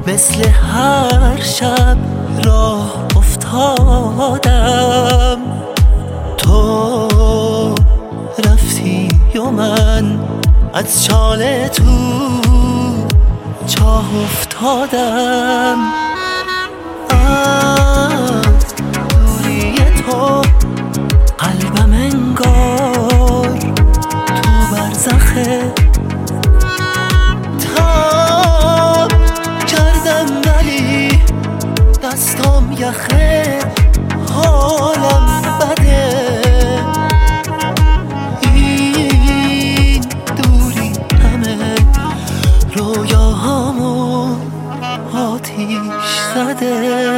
مثل هر شب راه افتادم، تو رفتی و من از چاله تو چاه افتادم. از دوری تو قلبم انگار تو برزخه، تاب کردم ولی دستام یخه، حالم بده. این دوری همه رویاهامو آتیش زده.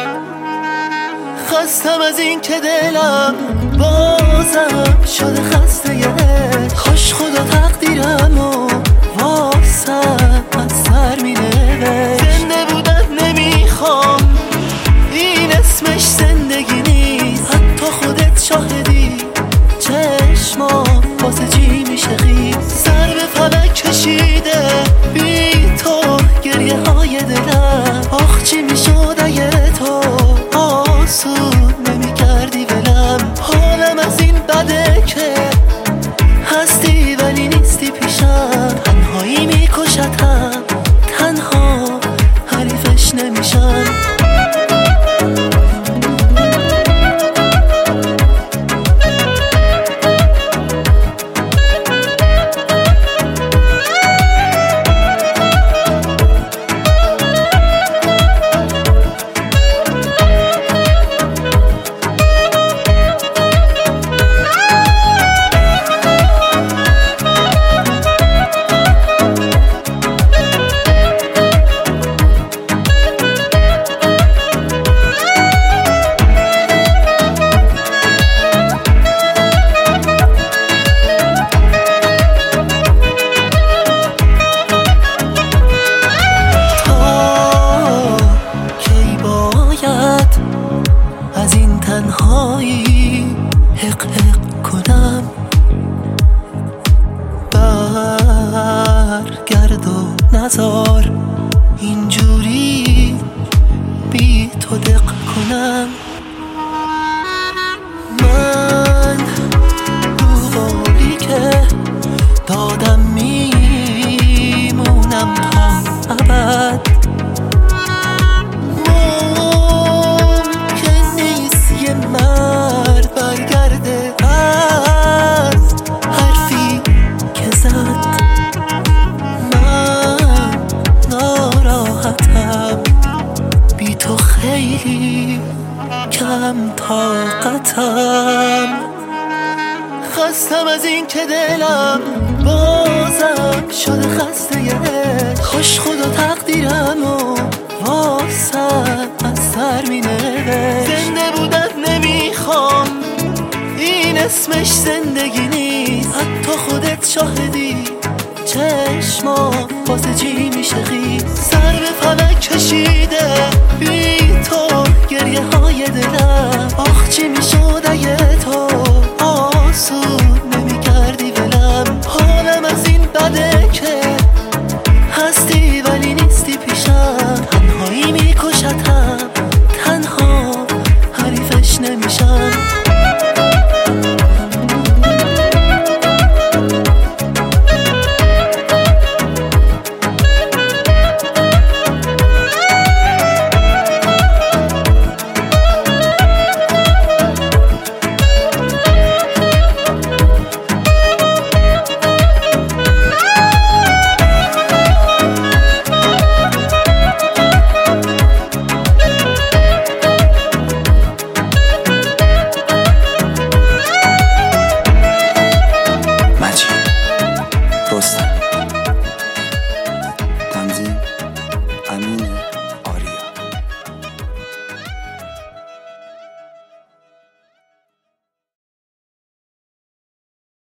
خستم از این که دلم بازم شده خسته عشق، کاش خدا تقدیرمو واسم از سر مینوشت. زنده بودن نمیخوام، این اسمش زندگی نیست. حتی خودت شاهدی، چشمام واسه چی میشه خیز. سر به فلک کشیده بی تو گریه های دلم. آخ چی میشد اگه تو آسون نمیکردی ولم. حالم از این بده که هستی ولی نیستی پیشم. تنهایی میکشتم، تنها حریفش نمیشم. از این تنهایی حق کنم، برگرد و نزار اینجوری بی تو دق کنم. من دوباری که دادم میمونم تا ابد. مرد برگرده از حرفی که زد. من ناراحتم، بی تو خیلی کم طاقتم. خستم از این که دلم بازم شده خسته عشق، کاش خدا تقدیرمو واسم از سر مینوشت. زنده بودن نمیخوام، این اسمش زندگی نیست. حتی خودت شاهدی، چشمام واسه چی میشه خیز.